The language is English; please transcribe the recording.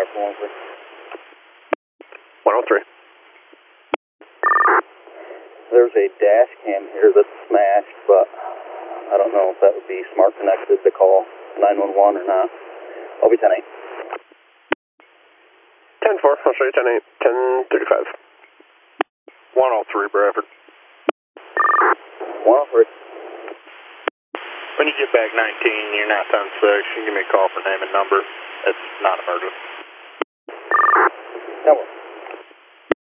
103. 103. There's a dash cam here that's smashed, but I don't know if that would be smart connected to call 911 or not. I'll be 10-8. 10-4, I'll show you 10-8, 10-35. 103, Bradford. 103. When you get back 19, you're not 10-6, you can give me a call for name and number. It's not emergent. That works.